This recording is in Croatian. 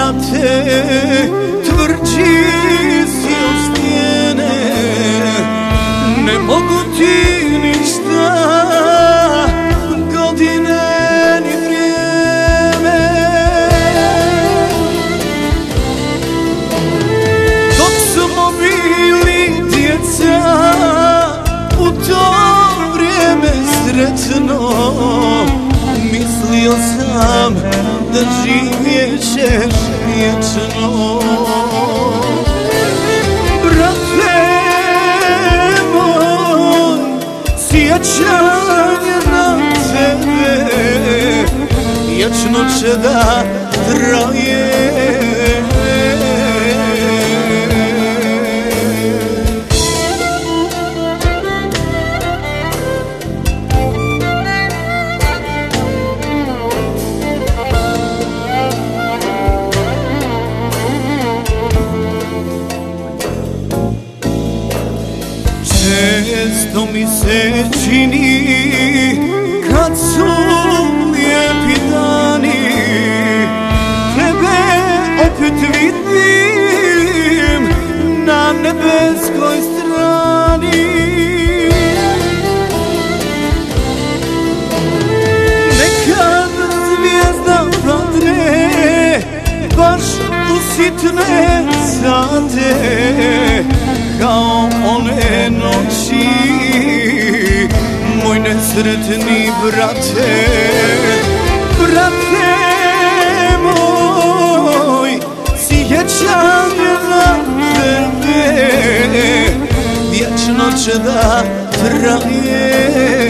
brate, tvrđi si od stijene. Ne mogu ti ništa, godine ni vrijeme. Dok smo bili djeca, u to vrijeme sretno, mislio sam da živjet ćeš vječno. Brate moj, sjećanje na tebe vječno će da traje. Često mi se čini kad su lijepi dani, tebe opet vidim na nebeskoj strani. Nekad zvijezda padne baš u sitne sate, kao one noći, moj nesretni brate. Brate moj, sjećanje na tebe vječno će da traje.